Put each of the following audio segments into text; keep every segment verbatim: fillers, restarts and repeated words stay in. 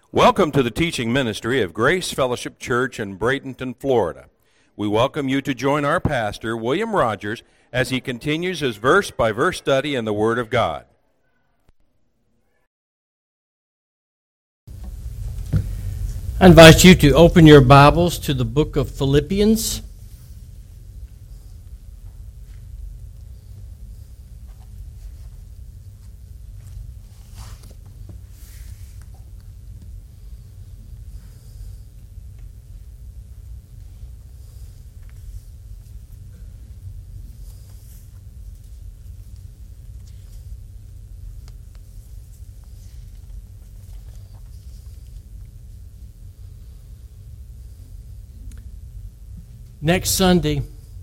Welcome to the teaching ministry of Grace Fellowship Church in Bradenton, Florida. We welcome you to join our pastor, William Rogers, as he continues his verse-by-verse study in the Word of God. I invite you to open your Bibles to the book of Philippians. Next Sunday,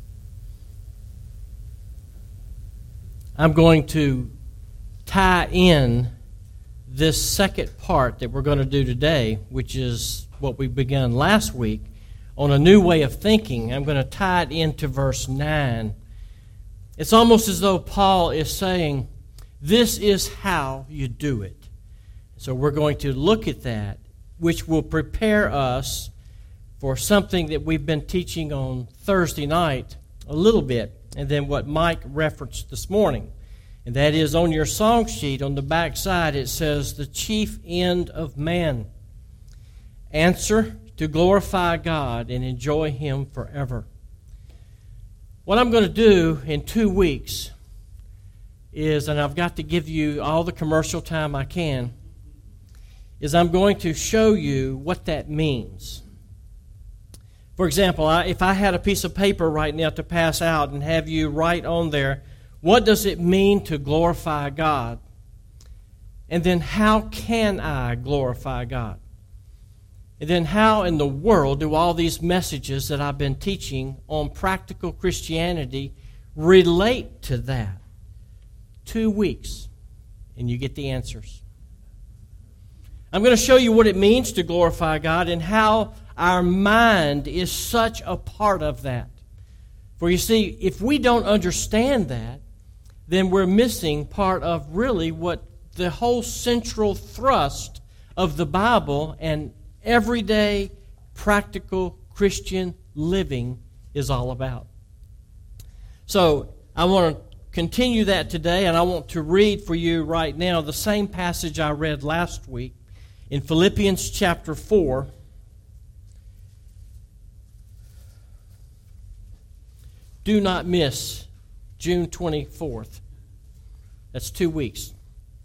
I'm going to tie in this second part that we're going to do today, which is what we began last week, on a new way of thinking. I'm going to tie it into verse nine. It's almost as though Paul is saying, this is how you do it. So we're going to look at that, which will prepare us for something that we've been teaching on Thursday night a little bit, and then what Mike referenced this morning. And that is on your song sheet on the back side, it says, the chief end of man. Answer, to glorify God and enjoy Him forever. What I'm going to do in two weeks is, and I've got to give you all the commercial time I can, is I'm going to show you what that means. For example, I, if I had a piece of paper right now to pass out and have you write on there, what does it mean to glorify God? And then how can I glorify God? And then how in the world do all these messages that I've been teaching on practical Christianity relate to that? Two weeks, and you get the answers. I'm going to show you what it means to glorify God and how our mind is such a part of that. For you see, if we don't understand that, then we're missing part of really what the whole central thrust of the Bible and everyday practical Christian living is all about. So I want to continue that today, and I want to read for you right now the same passage I read last week in Philippians chapter four. Do not miss June twenty-fourth. That's two weeks.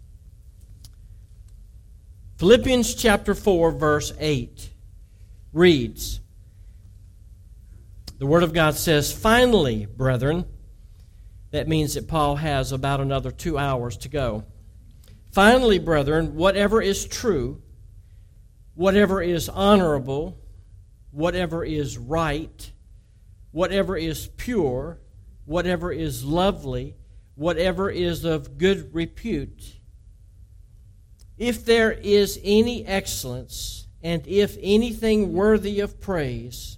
Philippians chapter four, verse eight reads, the Word of God says, finally, brethren, that means that Paul has about another two hours to go. Finally, brethren, whatever is true, whatever is honorable, whatever is right, whatever is pure, whatever is lovely, whatever is of good repute, if there is any excellence, and if anything worthy of praise,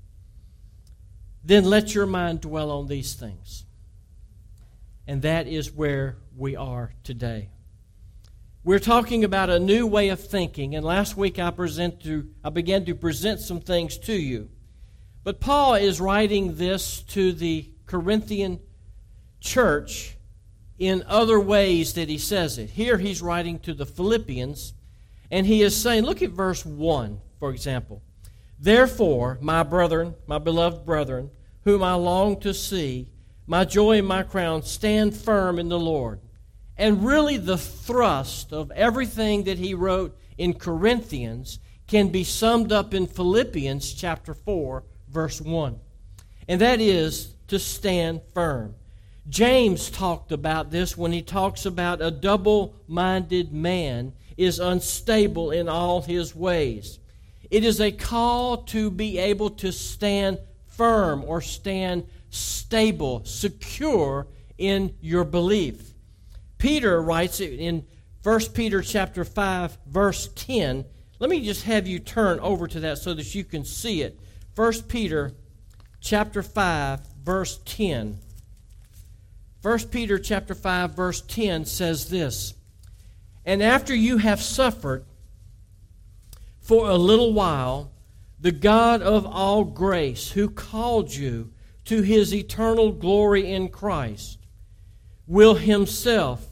then let your mind dwell on these things. And that is where we are today. We're talking about a new way of thinking, and last week I present to I began to present some things to you. But Paul is writing this to the Corinthian church in other ways that he says it. Here he's writing to the Philippians, and he is saying, look at verse one, for example. Therefore, my brethren, my beloved brethren, whom I long to see, my joy and my crown, stand firm in the Lord. And really the thrust of everything that he wrote in Corinthians can be summed up in Philippians chapter four, verse one. And that is to stand firm. James talked about this when he talks about a double-minded man is unstable in all his ways. It is a call to be able to stand firm or stand stable, secure in your belief. Peter writes it in First Peter chapter five, verse ten. Let me just have you turn over to that so that you can see it. First Peter chapter five, verse ten. First Peter chapter five, verse ten says this, and after you have suffered for a little while, the God of all grace, who called you to His eternal glory in Christ, will Himself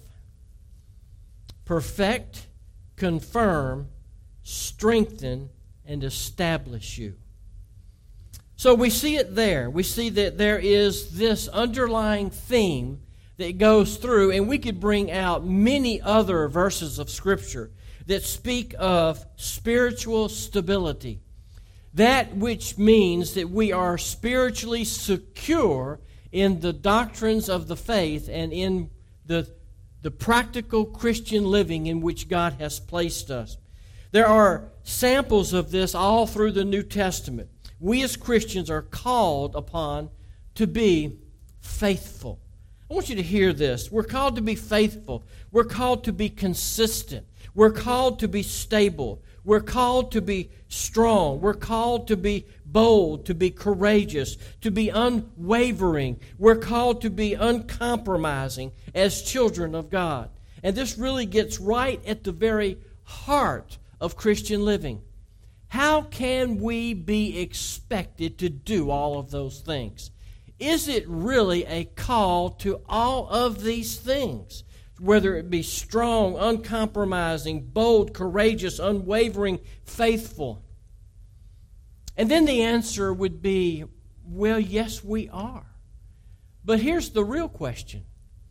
perfect, confirm, strengthen, and establish you. So we see it there. We see that there is this underlying theme that goes through, and we could bring out many other verses of Scripture that speak of spiritual stability. That which means that we are spiritually secure in the doctrines of the faith and in the, the practical Christian living in which God has placed us. There are samples of this all through the New Testament. We as Christians are called upon to be faithful. I want you to hear this. We're called to be faithful. We're called to be consistent. We're called to be stable. We're called to be strong. We're called to be bold, to be courageous, to be unwavering. We're called to be uncompromising as children of God. And this really gets right at the very heart of Christian living. How can we be expected to do all of those things? Is it really a call to all of these things? Whether it be strong, uncompromising, bold, courageous, unwavering, faithful. And then the answer would be, well, yes, we are. But here's the real question.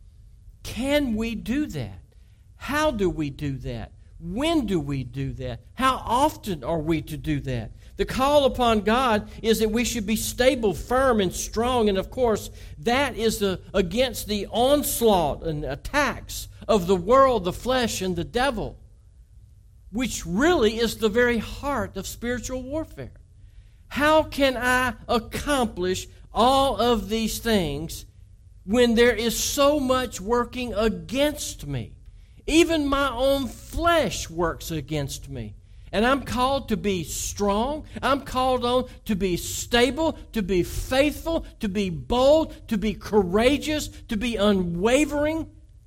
Can we do that? How do we do that? When do we do that? How often are we to do that? The call upon God is that we should be stable, firm, and strong. And of course, that is the, against the onslaught and attacks of the world, the flesh, and the devil, which really is the very heart of spiritual warfare. How can I accomplish all of these things when there is so much working against me? Even my own flesh works against me. And I'm called to be strong. I'm called on to be stable, to be faithful, to be bold, to be courageous, to be unwavering.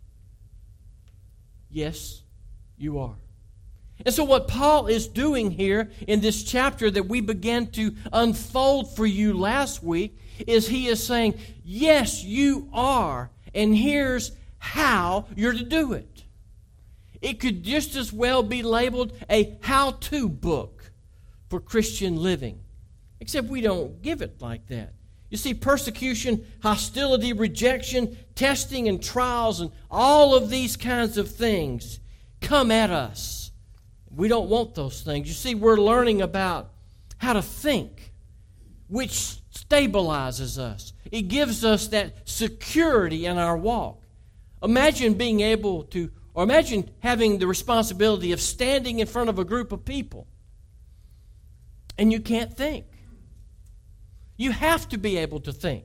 Yes, you are. And so what Paul is doing here in this chapter that we began to unfold for you last week is he is saying, yes, you are. And here's how you're to do it. It could just as well be labeled a how-to book for Christian living. Except we don't give it like that. You see, persecution, hostility, rejection, testing, and trials, and all of these kinds of things come at us. We don't want those things. You see, we're learning about how to think, which stabilizes us. It gives us that security in our walk. Imagine being able to Or imagine having the responsibility of standing in front of a group of people and you can't think. You have to be able to think.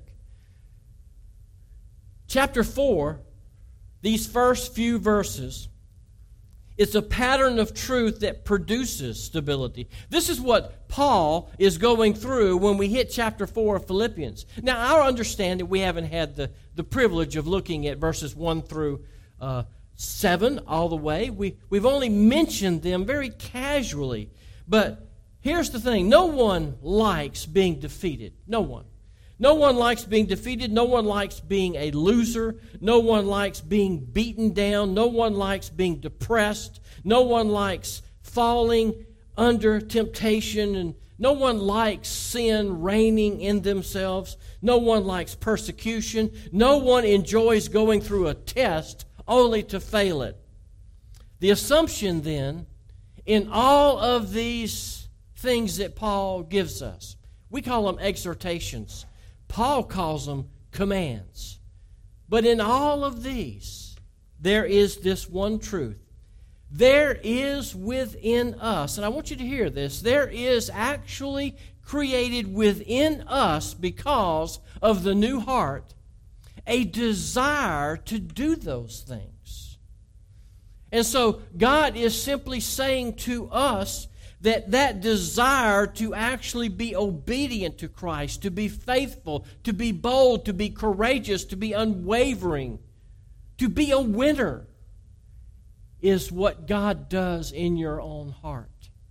Chapter four, these first few verses, it's a pattern of truth that produces stability. This is what Paul is going through when we hit chapter four of Philippians. Now, I understand that we haven't had the, the privilege of looking at verses one through uh, seven all the way. We, we've only mentioned them very casually. But here's the thing. No one likes being defeated. No one. No one likes being defeated. No one likes being a loser. No one likes being beaten down. No one likes being depressed. No one likes falling under temptation. And no one likes sin reigning in themselves. No one likes persecution. No one enjoys going through a test only to fail it. The assumption then, in all of these things that Paul gives us, we call them exhortations. Paul calls them commands. But in all of these, there is this one truth. There is within us, and I want you to hear this, there is actually created within us, because of the new heart, a desire to do those things. And so God is simply saying to us that that desire to actually be obedient to Christ, to be faithful, to be bold, to be courageous, to be unwavering, to be a winner, is what God does in your own heart.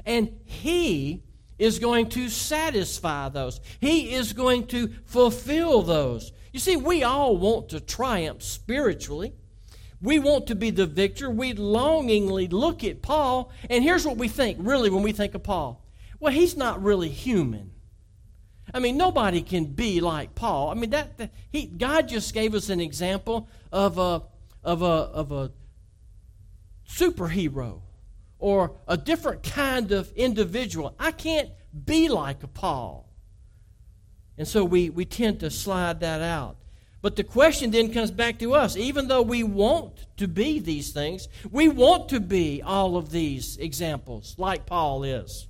And He is going to satisfy those. He is going to fulfill those. You see, we all want to triumph spiritually. We want to be the victor. We longingly look at Paul, and here's what we think, really, when we think of Paul. Well, he's not really human. I mean, nobody can be like Paul. I mean, that, that he God just gave us an example of a of a of a superhero or a different kind of individual. I can't be like a Paul. And so we, we tend to slide that out. But the question then comes back to us. Even though we want to be these things, we want to be all of these examples like Paul is.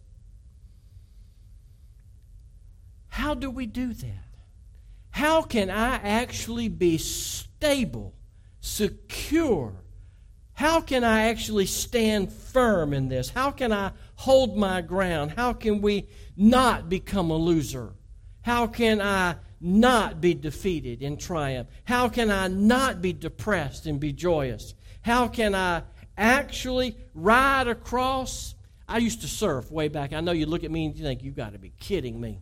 How do we do that? How can I actually be stable, secure? How can I actually stand firm in this? How can I hold my ground? How can we not become a loser? How can I not be defeated in triumph? How can I not be depressed and be joyous? How can I actually ride across? I used to surf way back. I know you look at me and you think, you've got to be kidding me.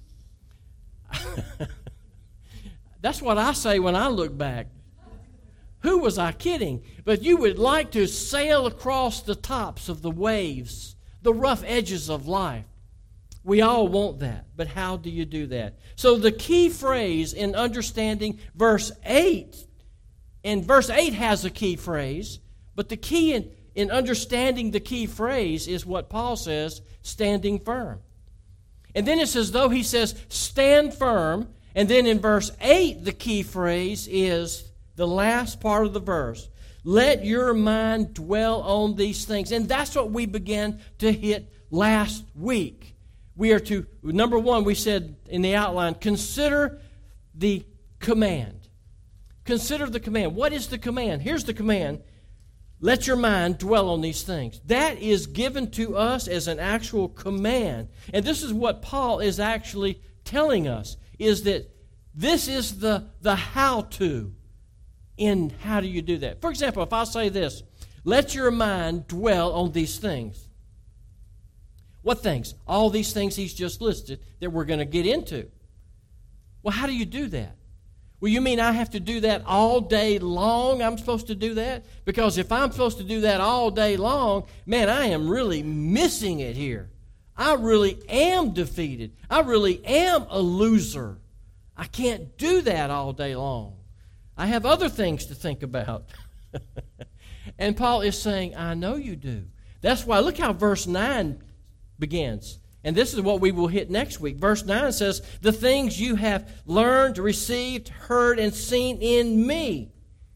That's what I say when I look back. Who was I kidding? But you would like to sail across the tops of the waves, the rough edges of life. We all want that, but how do you do that? So the key phrase in understanding verse eight, and verse eight has a key phrase, but the key in, in understanding the key phrase is what Paul says, standing firm. And then it's as though he says, stand firm, and then in verse eight, the key phrase is the last part of the verse. Let your mind dwell on these things. And that's what we began to hit last week. We are to, number one, we said in the outline, consider the command. Consider the command. What is the command? Here's the command. Let your mind dwell on these things. That is given to us as an actual command. And this is what Paul is actually telling us, is that this is the, the how-to in how do you do that. For example, if I say this, let your mind dwell on these things. What things? All these things he's just listed that we're going to get into. Well, how do you do that? Well, you mean I have to do that all day long? I'm supposed to do that? Because if I'm supposed to do that all day long, man, I am really missing it here. I really am defeated. I really am a loser. I can't do that all day long. I have other things to think about. And Paul is saying, I know you do. That's why, look how verse nine begins. And this is what we will hit next week. Verse nine says, the things you have learned, received, heard, and seen in me.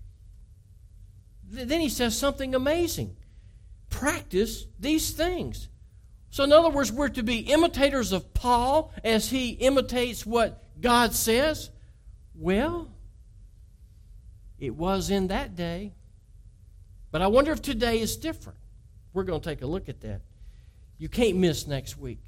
Then he says something amazing. Practice these things. So in other words, we're to be imitators of Paul as he imitates what God says. Well, it was in that day. But I wonder if today is different. We're going to take a look at that. You can't miss next week.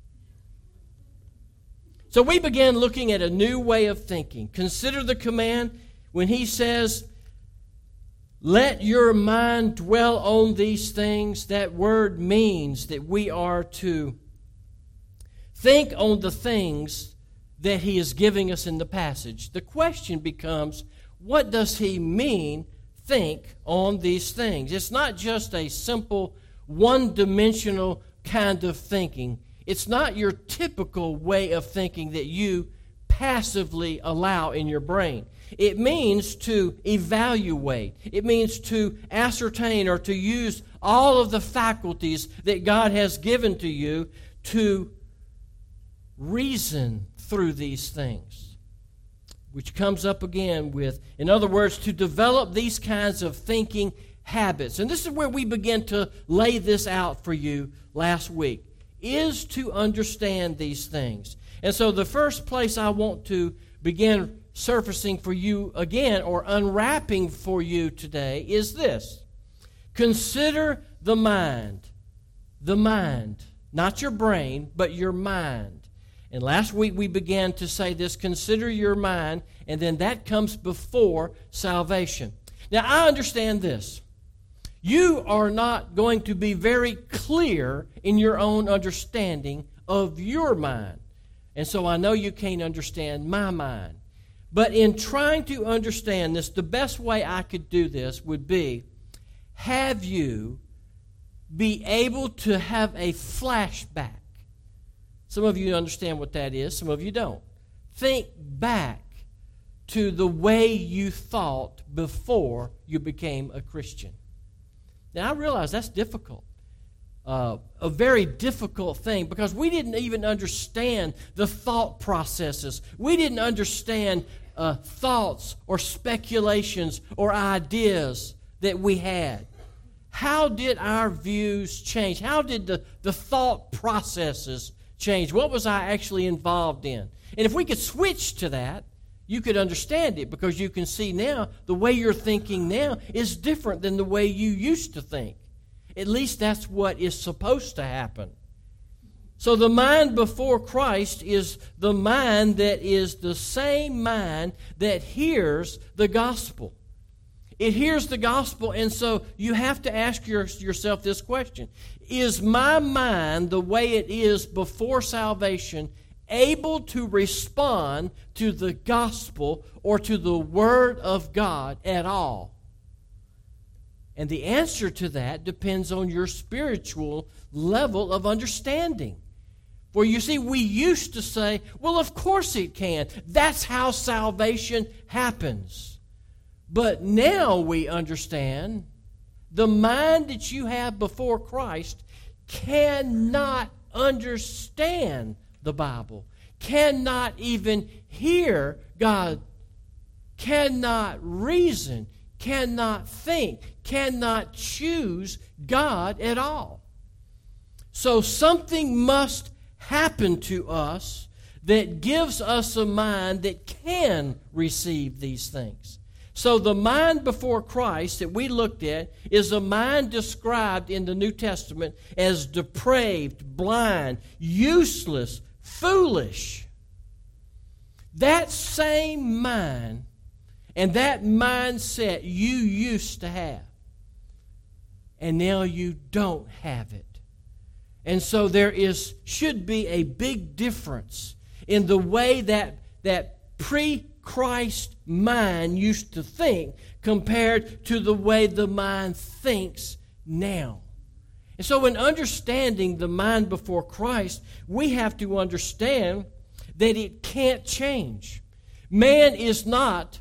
So we began looking at a new way of thinking. Consider the command when he says, let your mind dwell on these things. That word means that we are to think on the things that he is giving us in the passage. The question becomes, what does he mean, think on these things? It's not just a simple, one-dimensional kind of thinking. It's not your typical way of thinking that you passively allow in your brain. It means to evaluate. It means to ascertain or to use all of the faculties that God has given to you to reason through these things. Which comes up again with, in other words, to develop these kinds of thinking habits. And this is where we begin to lay this out for you last week, is to understand these things. And so the first place I want to begin surfacing for you again, or unwrapping for you today, is this. Consider the mind. The mind. Not your brain, but your mind. And last week we began to say this, consider your mind, and then that comes before salvation. Now I understand this. you are not going to be very clear in your own understanding of your mind. And so I know you can't understand my mind. But in trying to understand this, the best way I could do this would be have you be able to have a flashback. Some of you understand what that is, some of you don't. Think back to the way you thought before you became a Christian. Now, I realize that's difficult. Uh, a very difficult thing because we didn't even understand the thought processes. We didn't understand uh, thoughts or speculations or ideas that we had. How did our views change? How did the, the thought processes change? What was I actually involved in? And if we could switch to that, you could understand it because you can see now the way you're thinking now is different than the way you used to think. At least that's what is supposed to happen. So the mind before Christ is the mind that is the same mind that hears the gospel. It hears the gospel, and so you have to ask your, yourself this question. Is my mind the way it is before salvation able to respond to the gospel or to the Word of God at all? And the answer to that depends on your spiritual level of understanding. For you see, we used to say, well, of course it can. That's how salvation happens. But now we understand the mind that you have before Christ cannot understand the Bible, cannot even hear God, cannot reason, cannot think, cannot choose God at all. So something must happen to us that gives us a mind that can receive these things. So the mind before Christ that we looked at is a mind described in the New Testament as depraved, blind, useless, foolish. That same mind and that mindset you used to have, and now you don't have it. And so there is should be a big difference in the way that that pre-Christ mind used to think compared to the way the mind thinks now. And so in understanding the mind before Christ, we have to understand that it can't change. Man is not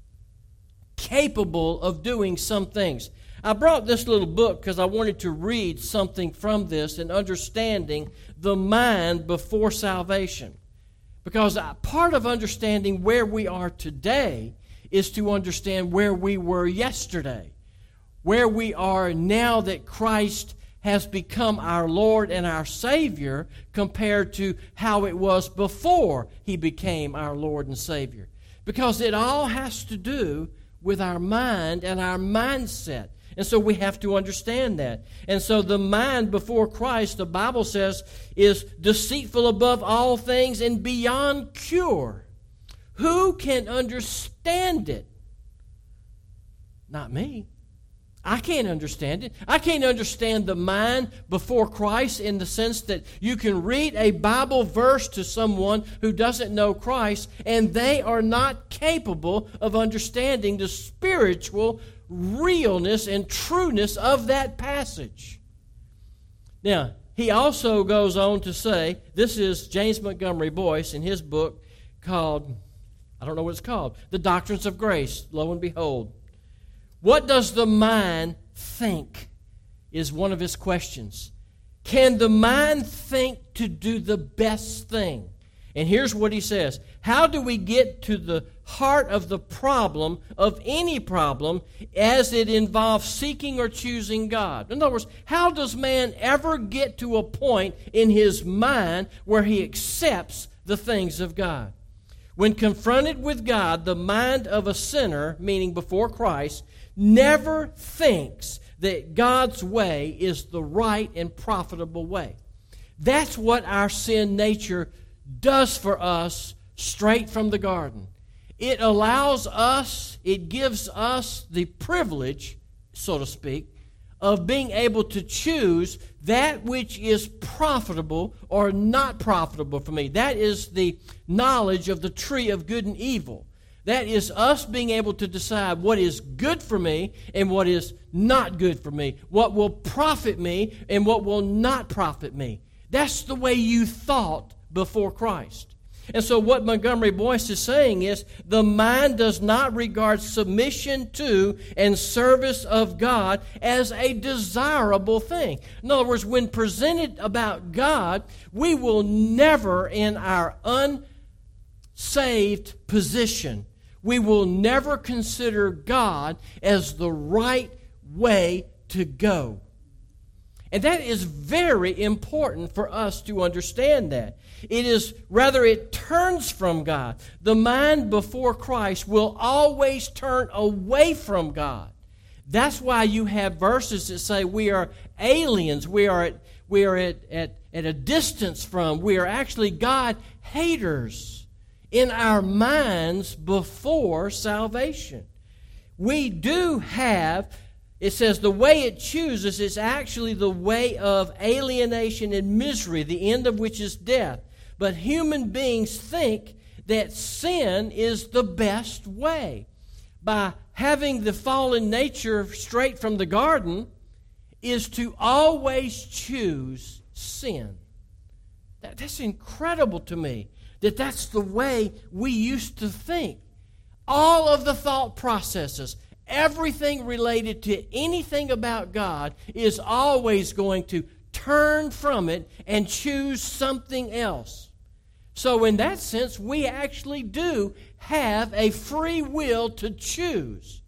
capable of doing some things. I brought this little book because I wanted to read something from this in understanding the mind before salvation. Because part of understanding where we are today is to understand where we were yesterday. Where we are now that Christ has become our Lord and our Savior compared to how it was before He became our Lord and Savior. Because it all has to do with our mind and our mindset. And so we have to understand that. And so the mind before Christ, the Bible says, is deceitful above all things and beyond cure. Who can understand it? Not me. I can't understand it. I can't understand the mind before Christ in the sense that you can read a Bible verse to someone who doesn't know Christ and they are not capable of understanding the spiritual realness and trueness of that passage. Now, he also goes on to say, this is James Montgomery Boyce in his book called, I don't know what it's called, The Doctrines of Grace, lo and behold. What does the mind think is one of his questions. Can the mind think to do the best thing? And here's what he says. How do we get to the heart of the problem, of any problem, as it involves seeking or choosing God? In other words, how does man ever get to a point in his mind where he accepts the things of God? When confronted with God, the mind of a sinner, meaning before Christ, never thinks that God's way is the right and profitable way. That's what our sin nature does for us straight from the garden. It allows us, it gives us the privilege, so to speak, of being able to choose that which is profitable or not profitable for me. That is the knowledge of the tree of good and evil. That is us being able to decide what is good for me and what is not good for me, what will profit me and what will not profit me. That's the way you thought before Christ. And so what Montgomery Boyce is saying is the mind does not regard submission to and service of God as a desirable thing. In other words, when presented about God, we will never, in our unsaved position, we will never consider God as the right way to go. And that is very important for us to understand that. It is, rather it turns from God. The mind before Christ will always turn away from God. That's why you have verses that say we are aliens, we are at, we are at, at, at a distance from, we are actually God haters in our minds before salvation. We do have, it says the way it chooses is actually the way of alienation and misery, the end of which is death. But human beings think that sin is the best way. By having the fallen nature straight from the garden is to always choose sin. That, that's incredible to me, that that's the way we used to think. All of the thought processes, everything related to anything about God is always going to turn from it and choose something else. So in that sense, we actually do have a free will to choose.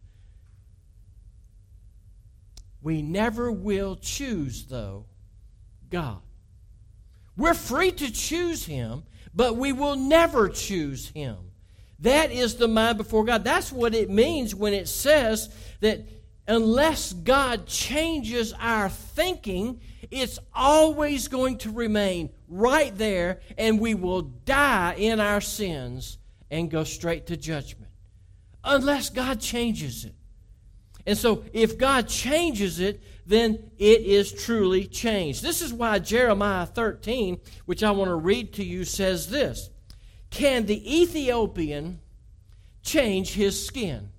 We never will choose, though, God. We're free to choose Him, but we will never choose Him. That is the mind before God. That's what it means when it says that unless God changes our thinking, it's always going to remain right there, and we will die in our sins and go straight to judgment. Unless God changes it. And so if God changes it, then it is truly changed. This is why Jeremiah thirteen, which I want to read to you, says this. Can the Ethiopian change his skin?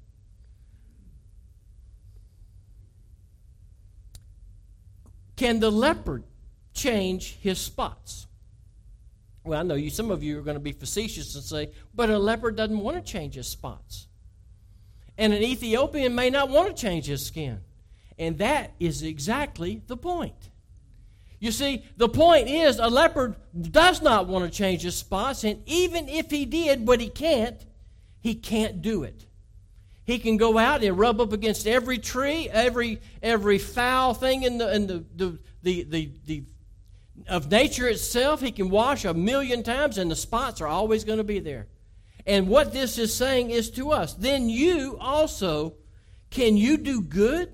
Can the leopard change his spots? Well, I know you. Some of you are going to be facetious and say, but a leopard doesn't want to change his spots. And an Ethiopian may not want to change his skin. And that is exactly the point. You see, the point is a leopard does not want to change his spots, and even if he did, but he can't, he can't do it. He can go out and rub up against every tree, every every foul thing in the in the the the, the, the of nature itself. He can wash a million times, and the spots are always going to be there. And what this is saying is to us, then you also, can you do good?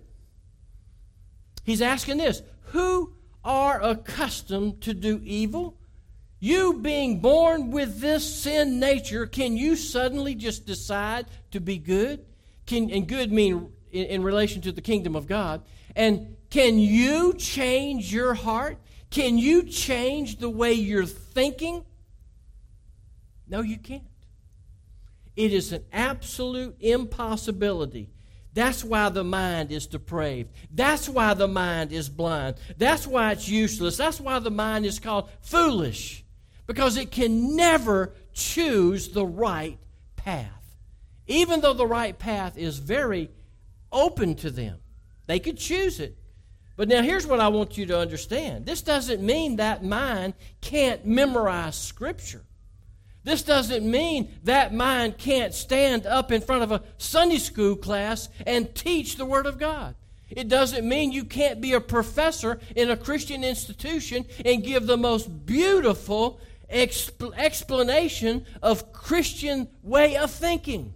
He's asking this, who are accustomed to do evil? You being born with this sin nature, can you suddenly just decide to be good? Can, and good mean in, in relation to the kingdom of God. And can you change your heart? Can you change the way you're thinking? No, you can't. It is an absolute impossibility. That's why the mind is depraved. That's why the mind is blind. That's why it's useless. That's why the mind is called foolish. Because it can never choose the right path. Even though the right path is very open to them. They could choose it. But now here's what I want you to understand. This doesn't mean that mind can't memorize Scripture. This doesn't mean that mind can't stand up in front of a Sunday school class and teach the Word of God. It doesn't mean you can't be a professor in a Christian institution and give the most beautiful exp- explanation of Christian way of thinking.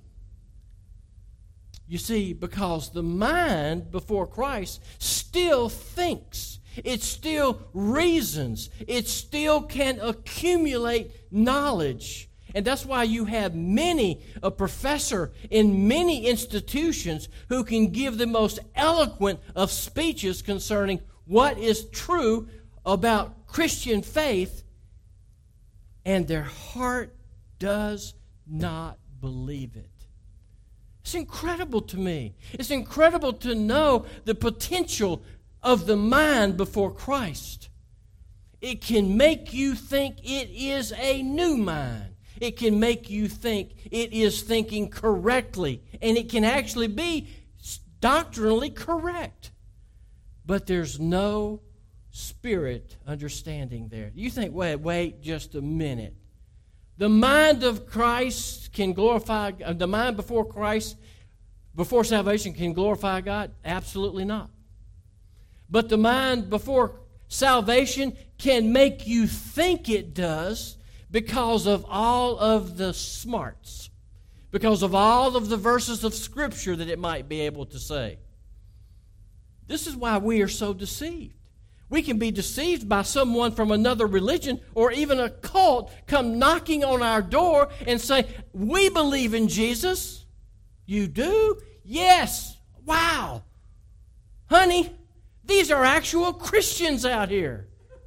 You see, because the mind before Christ still thinks. It still reasons. It still can accumulate knowledge. And that's why you have many, a professor in many institutions who can give the most eloquent of speeches concerning what is true about Christian faith, and their heart does not believe it. It's incredible to me. It's incredible to know the potential of the mind before Christ. It can make you think it is a new mind. It can make you think it is thinking correctly, and it can actually be doctrinally correct. But there's no spirit understanding there. You think, wait, wait just a minute. The mind of Christ can glorify, uh, the mind before Christ, before salvation can glorify God? Absolutely not. But the mind before salvation can make you think it does because of all of the smarts, because of all of the verses of Scripture that it might be able to say. This is why we are so deceived. We can be deceived by someone from another religion or even a cult come knocking on our door and say, we believe in Jesus. You do? Yes. Wow. Honey, these are actual Christians out here.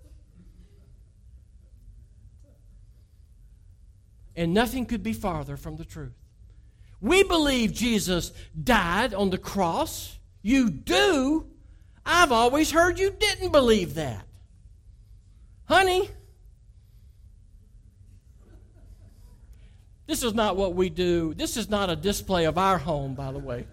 And nothing could be farther from the truth. We believe Jesus died on the cross. You do? I've always heard you didn't believe that. Honey, this is not what we do. This is not a display of our home, by the way.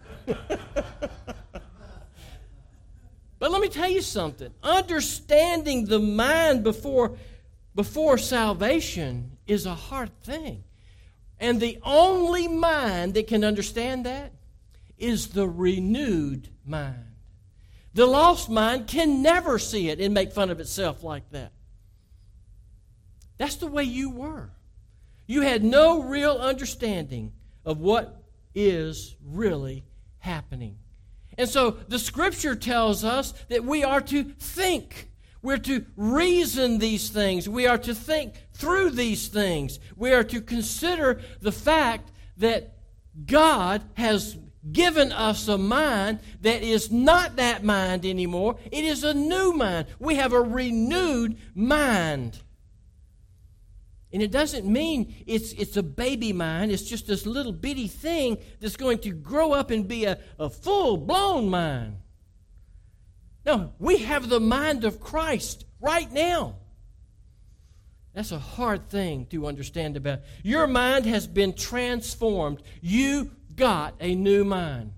But let me tell you something. Understanding the mind before, before salvation is a hard thing. And the only mind that can understand that is the renewed mind. The lost mind can never see it and make fun of itself like that. That's the way you were. You had no real understanding of what is really happening. And so the Scripture tells us that we are to think. We're to reason these things. We are to think through these things. We are to consider the fact that God has given us a mind that is not that mind anymore. It is a new mind. We have a renewed mind. And it doesn't mean it's it's a baby mind. It's just this little bitty thing that's going to grow up and be a, a full-blown mind. No, we have the mind of Christ right now. That's a hard thing to understand about. Your mind has been transformed. You got a new mind,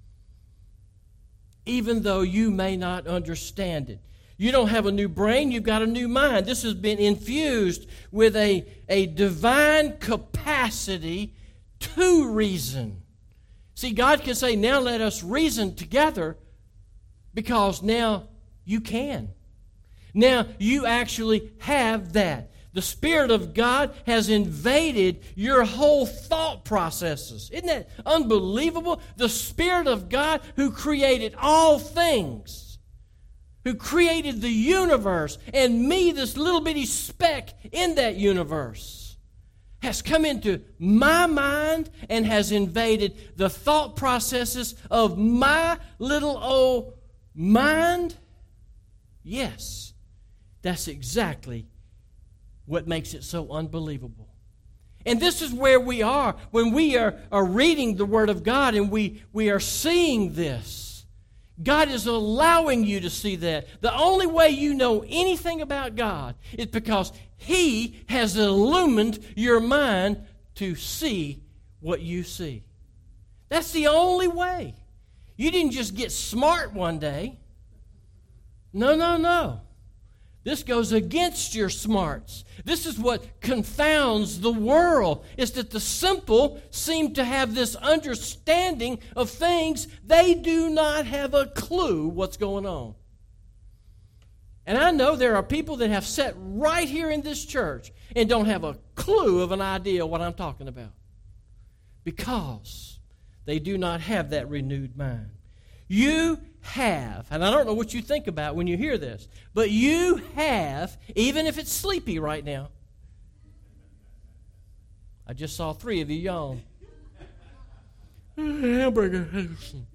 even though you may not understand it. You don't have a new brain, you've got a new mind. This has been infused with a, a divine capacity to reason. See, God can say, now let us reason together, because now you can. Now you actually have that. The Spirit of God has invaded your whole thought processes. Isn't that unbelievable? The Spirit of God who created all things, who created the universe, and me, this little bitty speck in that universe, has come into my mind and has invaded the thought processes of my little old mind. Yes, that's exactly what makes it so unbelievable. And this is where we are when we are, are reading the Word of God and we, we are seeing this. God is allowing you to see that. The only way you know anything about God is because He has illumined your mind to see what you see. That's the only way. You didn't just get smart one day. No, no, no. This goes against your smarts. This is what confounds the world, is that the simple seem to have this understanding of things. They do not have a clue what's going on. And I know there are people that have sat right here in this church and don't have a clue of an idea what I'm talking about, because they do not have that renewed mind. You have, and I don't know what you think about when you hear this, but you have, even if it's sleepy right now, I just saw three of you yawn. Hamburger.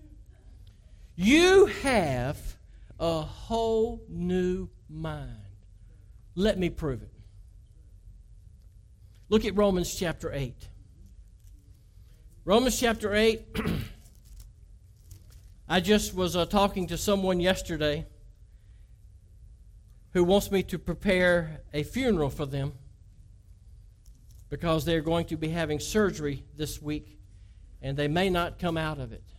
You have a whole new mind. Let me prove it. Look at Romans chapter eight. Romans chapter eight. I just was uh, talking to someone yesterday who wants me to prepare a funeral for them because they're going to be having surgery this week and they may not come out of it.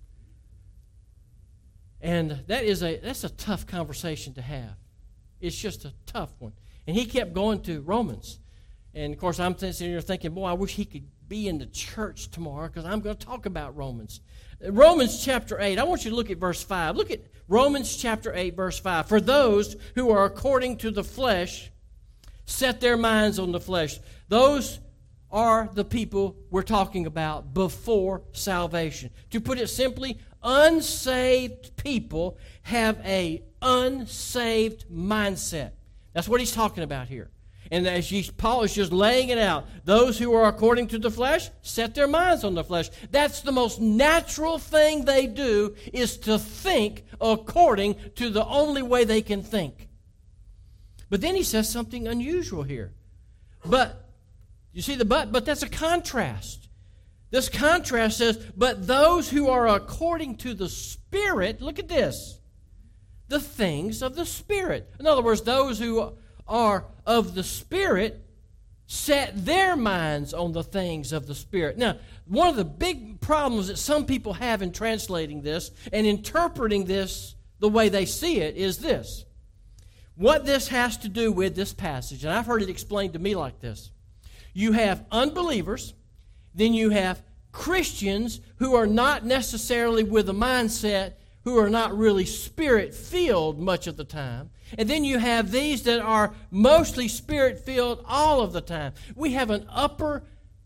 And that is a that's a tough conversation to have. It's just a tough one. And he kept going to Romans. And, of course, I'm sitting here thinking, boy, I wish he could be in the church tomorrow because I'm going to talk about Romans. Romans chapter eight, I want you to look at verse five. Look at Romans chapter eight, verse five. For those who are according to the flesh set their minds on the flesh. Those are the people we're talking about before salvation. To put it simply, unsaved people have an unsaved mindset. That's what he's talking about here. And as he, Paul is just laying it out, those who are according to the flesh set their minds on the flesh. That's the most natural thing they do, is to think according to the only way they can think. But then he says something unusual here. But, you see the but? But that's a contrast. This contrast says, but those who are according to the Spirit, look at this, the things of the Spirit. In other words, those who are of the Spirit set their minds on the things of the Spirit. Now, one of the big problems that some people have in translating this and interpreting this the way they see it is this. What this has to do with this passage, and I've heard it explained to me like this. You have unbelievers, then you have Christians who are not necessarily with a mindset, who are not really Spirit-filled much of the time. And then you have these that are mostly Spirit-filled all of the time. We have an upper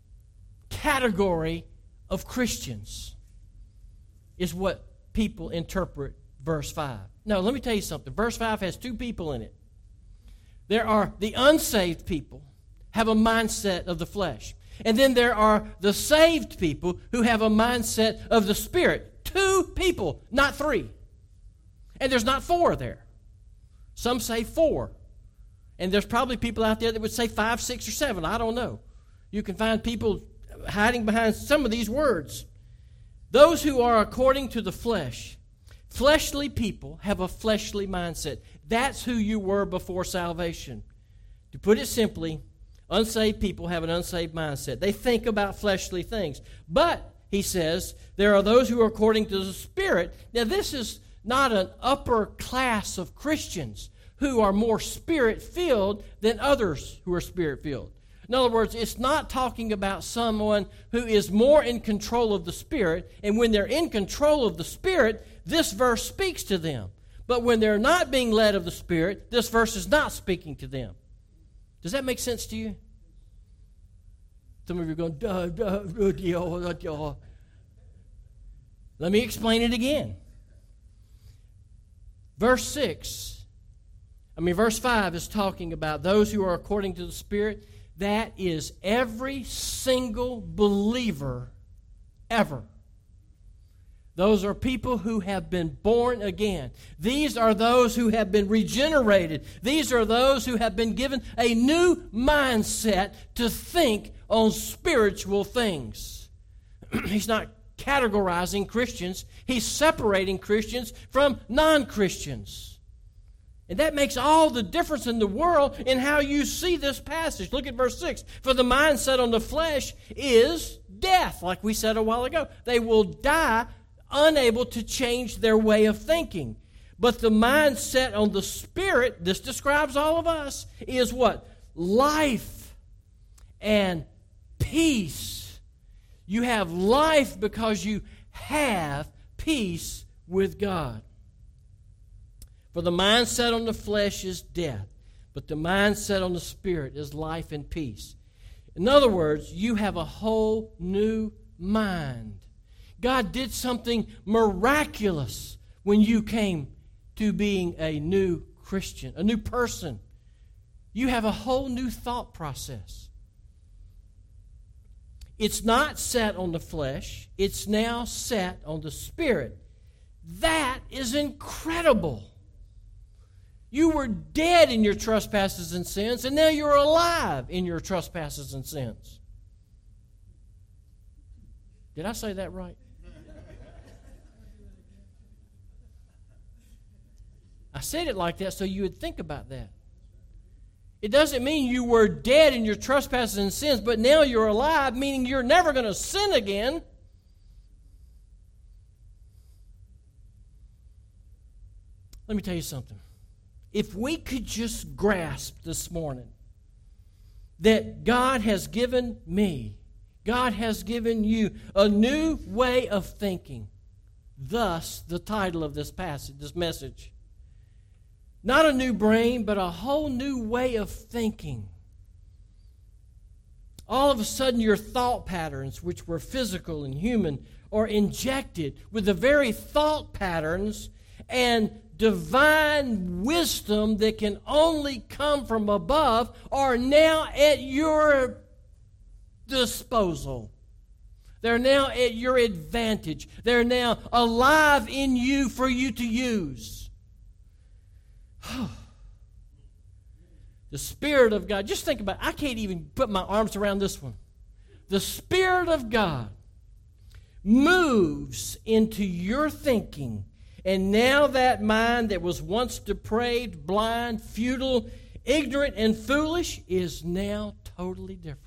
category of Christians, is what people interpret verse five. Now, let me tell you something. Verse five has two people in it. There are the unsaved people, have a mindset of the flesh. And then there are the saved people who have a mindset of the Spirit. Two people, not three. And there's not four there. Some say four. And there's probably people out there that would say five, six, or seven. I don't know. You can find people hiding behind some of these words. Those who are according to the flesh, fleshly people have a fleshly mindset. That's who you were before salvation. To put it simply, unsaved people have an unsaved mindset. They think about fleshly things. But, he says, there are those who are according to the Spirit. Now, this is not an upper class of Christians who are more Spirit-filled than others who are Spirit-filled. In other words, it's not talking about someone who is more in control of the Spirit, and when they're in control of the Spirit, this verse speaks to them. But when they're not being led of the Spirit, this verse is not speaking to them. Does that make sense to you? Some of you are going, duh, duh, duh, duh, duh. Let me explain it again. Verse six, I mean, verse five is talking about those who are according to the Spirit. That is every single believer ever. Those are people who have been born again. These are those who have been regenerated. These are those who have been given a new mindset to think on spiritual things. He's not categorizing Christians. He's separating Christians from non-Christians. And that makes all the difference in the world in how you see this passage. Look at verse six. For the mindset on the flesh is death, like we said a while ago. They will die unable to change their way of thinking. But the mindset on the Spirit, this describes all of us, is what? Life and peace. You have life because you have peace with God. For the mindset on the flesh is death, but the mindset on the Spirit is life and peace. In other words, you have a whole new mind. God did something miraculous when you came to being a new Christian, a new person. You have a whole new thought process. It's not set on the flesh. It's now set on the Spirit. That is incredible. You were dead in your trespasses and sins, and now you're alive in your trespasses and sins. Did I say that right? I said it like that so you would think about that. It doesn't mean you were dead in your trespasses and sins, but now you're alive, meaning you're never going to sin again. Let me tell you something. If we could just grasp this morning that God has given me, God has given you a new way of thinking. Thus, the title of this passage, this message. Not a new brain, but a whole new way of thinking. All of a sudden, your thought patterns, which were physical and human, are injected with the very thought patterns and divine wisdom that can only come from above are now at your disposal. They're now at your advantage. They're now alive in you for you to use. The Spirit of God, just think about it. I can't even put my arms around this one. The Spirit of God moves into your thinking, and now that mind that was once depraved, blind, futile, ignorant, and foolish is now totally different.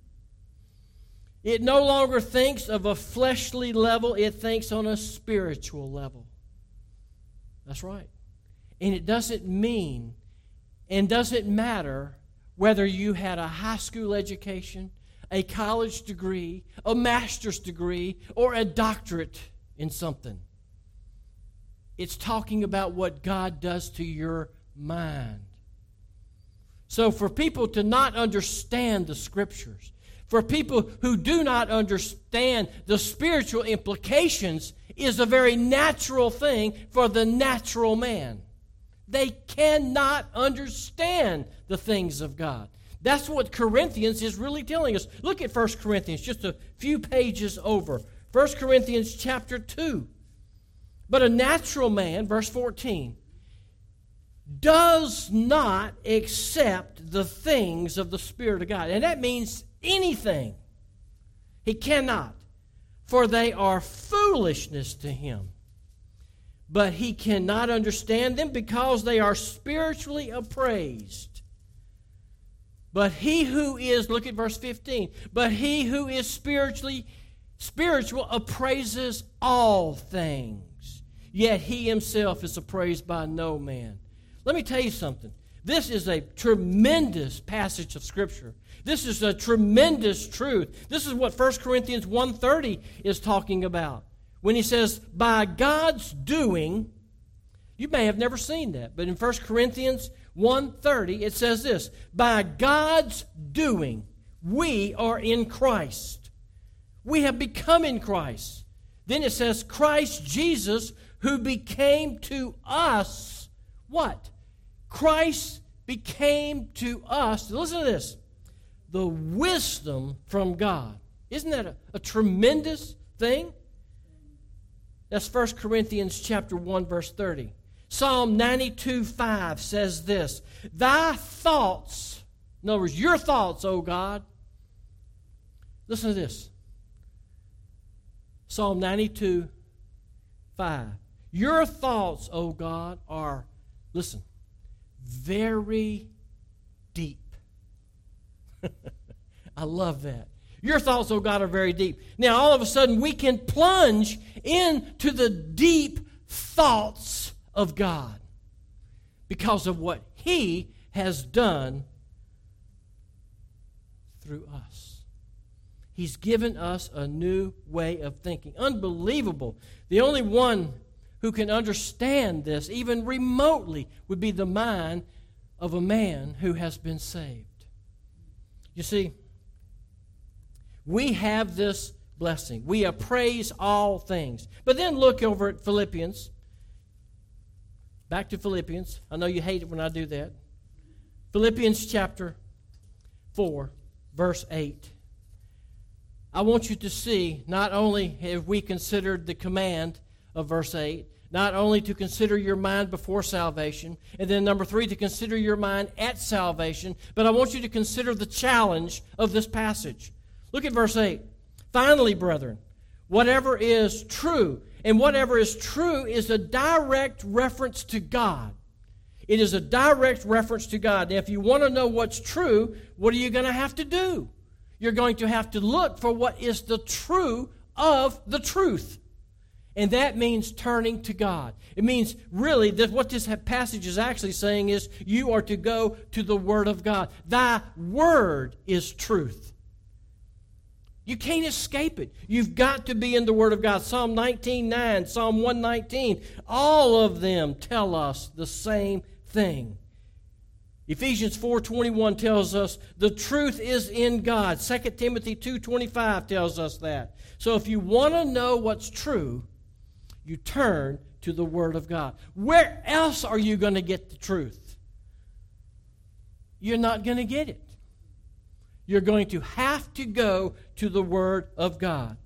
It no longer thinks of a fleshly level, it thinks on a spiritual level. That's right. And it doesn't mean and doesn't matter whether you had a high school education, a college degree, a master's degree, or a doctorate in something. It's talking about what God does to your mind. So for people to not understand the Scriptures, for people who do not understand the spiritual implications, is a very natural thing for the natural man. They cannot understand the things of God. That's what Corinthians is really telling us. Look at First Corinthians, just a few pages over. First Corinthians chapter two. But a natural man, verse fourteen, does not accept the things of the Spirit of God. And that means anything. He cannot. For they are foolishness to him. But he cannot understand them because they are spiritually appraised. But he who is, look at verse fifteen, but he who is spiritually spiritual appraises all things, yet he himself is appraised by no man. Let me tell you something. This is a tremendous passage of Scripture. This is a tremendous truth. This is what First Corinthians one thirty is talking about. When he says, by God's doing, you may have never seen that, but in First Corinthians one thirty, it says this, by God's doing, we are in Christ. We have become in Christ. Then it says, Christ Jesus, who became to us, what? Christ became to us, listen to this, the wisdom from God. Isn't that a, a tremendous thing? That's First Corinthians chapter one, verse thirty. Psalm ninety-two, five says this, thy thoughts, in other words, your thoughts, O God. Listen to this. Psalm ninety-two, five. Your thoughts, O God, are, listen, very deep. I love that. Your thoughts, O God, are very deep. Now, all of a sudden, we can plunge into the deep thoughts of God because of what He has done through us. He's given us a new way of thinking. Unbelievable. The only one who can understand this, even remotely, would be the mind of a man who has been saved. You see, we have this blessing. We appraise all things. But then look over at Philippians. Back to Philippians. I know you hate it when I do that. Philippians chapter four, verse eight. I want you to see, not only have we considered the command of verse eight, not only to consider your mind before salvation, and then number three, to consider your mind at salvation, but I want you to consider the challenge of this passage. Look at verse eight. Finally, brethren, whatever is true, and whatever is true is a direct reference to God. It is a direct reference to God. Now, if you want to know what's true, what are you going to have to do? You're going to have to look for what is the true of the truth. And that means turning to God. It means really that what this passage is actually saying is you are to go to the Word of God. Thy Word is truth. You can't escape it. You've got to be in the Word of God. Psalm nineteen nine, Psalm one nineteen, all of them tell us the same thing. Ephesians four twenty-one tells us the truth is in God. Second Timothy two twenty-five tells us that. So if you want to know what's true, you turn to the Word of God. Where else are you going to get the truth? You're not going to get it. You're going to have to go to the Word of God.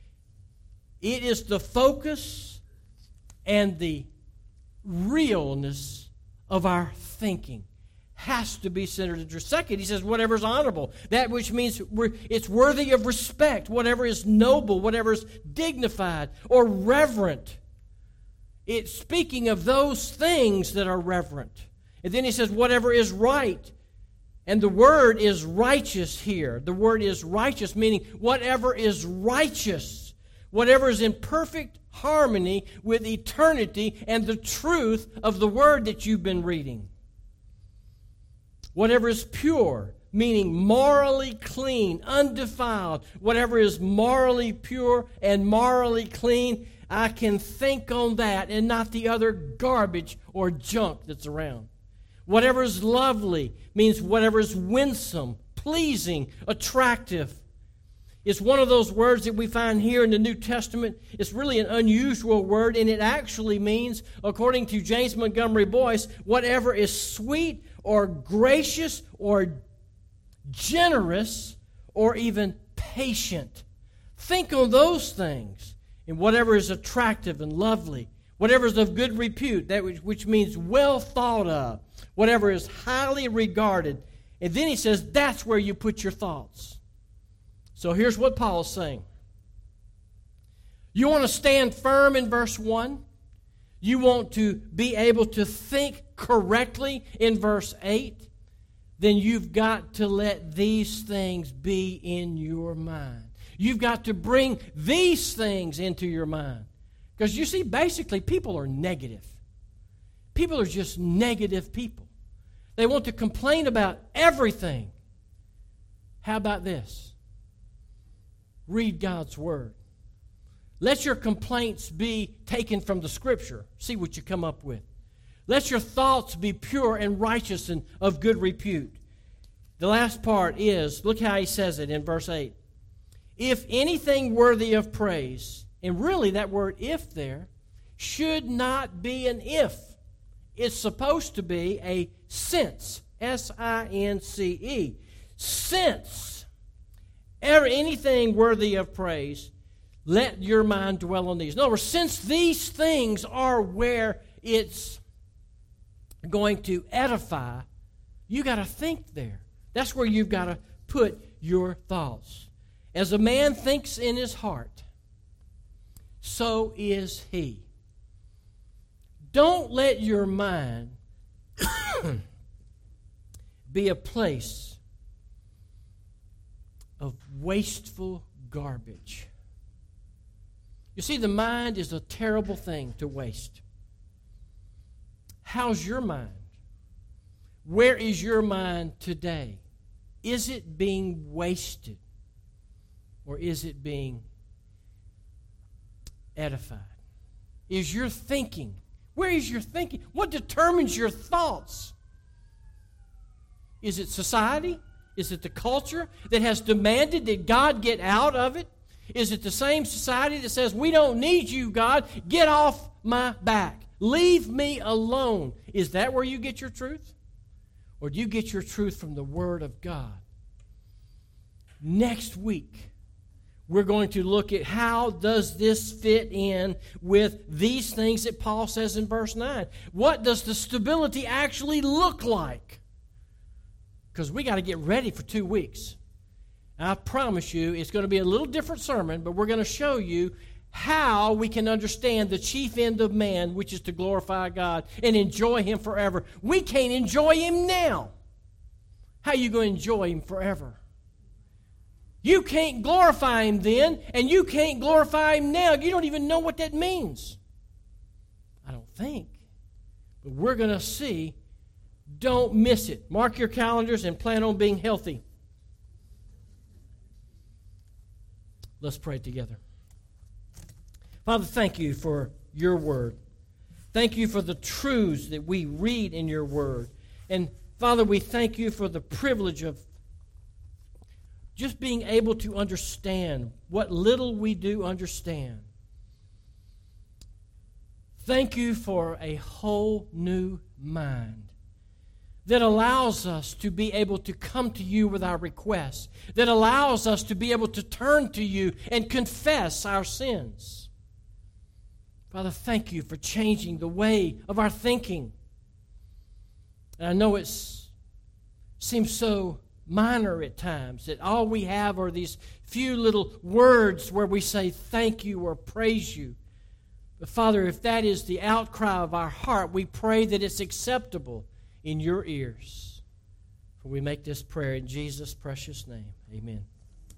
It is the focus and the realness of our thinking. Has to be centered in truth. Second, he says, whatever is honorable. That which means it's worthy of respect. Whatever is noble, whatever is dignified or reverent. It's speaking of those things that are reverent. And then he says, whatever is right. And the word is righteous here. The word is righteous, meaning whatever is righteous, whatever is in perfect harmony with eternity and the truth of the word that you've been reading. Whatever is pure, meaning morally clean, undefiled. Whatever is morally pure and morally clean, I can think on that and not the other garbage or junk that's around. Whatever is lovely means whatever is winsome, pleasing, attractive. It's one of those words that we find here in the New Testament. It's really an unusual word, and it actually means, according to James Montgomery Boyce, whatever is sweet or gracious or generous or even patient. Think on those things. And whatever is attractive and lovely, whatever is of good repute, that which, which means well thought of, whatever is highly regarded. And then he says, that's where you put your thoughts. So here's what Paul's saying. You want to stand firm in verse one? You want to be able to think correctly in verse eight? Then you've got to let these things be in your mind. You've got to bring these things into your mind. Because you see, basically, people are negative. People are just negative people. They want to complain about everything. How about this? Read God's Word. Let your complaints be taken from the Scripture. See what you come up with. Let your thoughts be pure and righteous and of good repute. The last part is, look how he says it in verse eight. If anything worthy of praise, and really that word if there, should not be an if. It's supposed to be a since. S I N C E. Since ever anything worthy of praise, let your mind dwell on these. In other words, since these things are where it's going to edify, you got to think there. That's where you've got to put your thoughts. As a man thinks in his heart, so is he. Don't let your mind be a place of wasteful garbage. You see, the mind is a terrible thing to waste. How's your mind? Where is your mind today? Is it being wasted? Or is it being edified? Is your thinking, where is your thinking? What determines your thoughts? Is it society? Is it the culture that has demanded that God get out of it? Is it the same society that says, we don't need you, God, get off my back, leave me alone? Is that where you get your truth? Or do you get your truth from the Word of God? Next week, we're going to look at how does this fit in with these things that Paul says in verse nine. What does the stability actually look like? Because we got to get ready for two weeks. And I promise you it's going to be a little different sermon, but we're going to show you how we can understand the chief end of man, which is to glorify God and enjoy Him forever. We can't enjoy Him now. How are you going to enjoy Him forever? You can't glorify Him then, and you can't glorify Him now. You don't even know what that means. I don't think. But we're going to see. Don't miss it. Mark your calendars and plan on being healthy. Let's pray together. Father, thank you for your word. Thank you for the truths that we read in your word. And Father, we thank you for the privilege of just being able to understand what little we do understand. Thank you for a whole new mind that allows us to be able to come to you with our requests, that allows us to be able to turn to you and confess our sins. Father, thank you for changing the way of our thinking. And I know it seems so minor at times, that all we have are these few little words where we say thank you or praise you. But Father, if that is the outcry of our heart, we pray that it's acceptable in your ears. For we make this prayer in Jesus' precious name. Amen.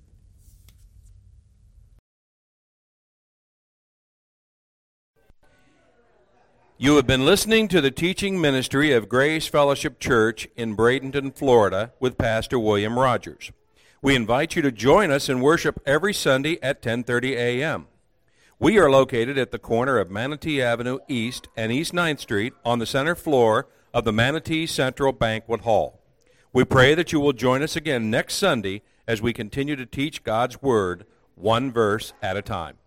You have been listening to the teaching ministry of Grace Fellowship Church in Bradenton, Florida, with Pastor William Rogers. We invite you to join us in worship every Sunday at ten thirty a.m. We are located at the corner of Manatee Avenue East and East ninth Street on the center floor of the Manatee Central Banquet Hall. We pray that you will join us again next Sunday as we continue to teach God's Word one verse at a time.